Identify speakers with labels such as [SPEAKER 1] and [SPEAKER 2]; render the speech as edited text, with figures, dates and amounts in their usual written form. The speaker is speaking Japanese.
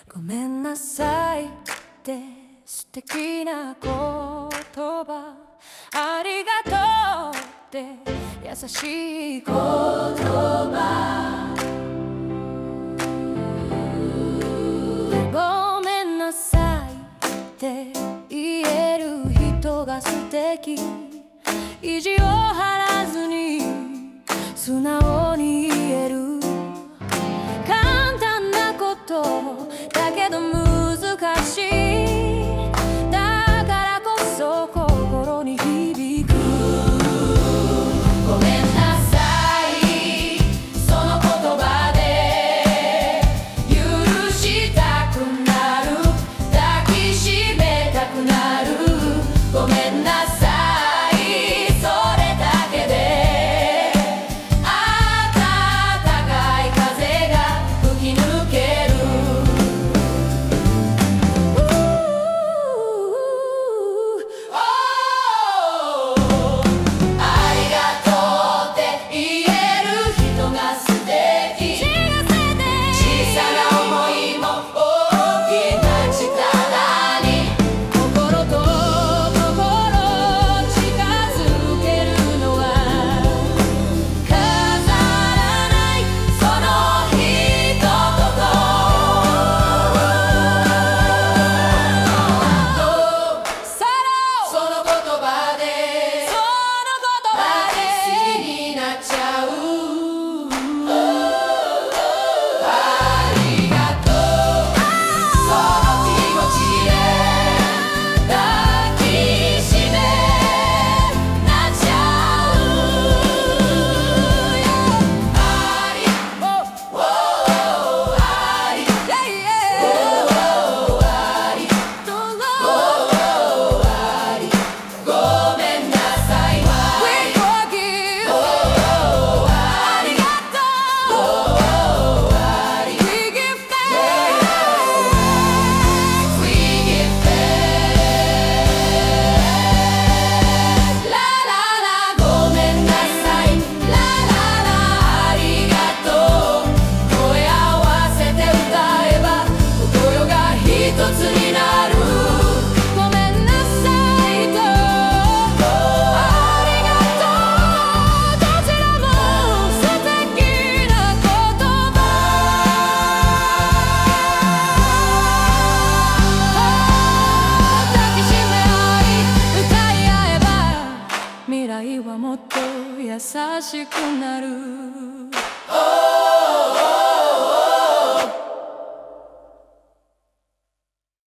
[SPEAKER 1] ごめんなさいって素敵な言葉、ありがとうって優しい言葉、ごめんなさいって言える人が素敵、意地を張らずに素直に言える簡単なことだけど難しい、だからこそ心に響く。ごめんなさい、その言葉で許したくなる、抱きしめたくなる。ごめんなさい、それだけで暖かい風が吹き抜ける。ありがとうって言える人が素敵、小さな想いも大きな力に、心と心近づけるのは飾らないその一言その言葉で好きになっちゃう。ありがとう、その気持ちで抱きしめなっちゃう。ありごめんなさい、We forgive、ありがとう、We give thanks、We give thanks、ラララごめんなさい、ラララありがとう、声合わせて歌えば心が一つになる。ごめんなさいとありがとう、どちらも素敵な言葉、抱きしめ合い歌い合えば未来はもっと優しくなる。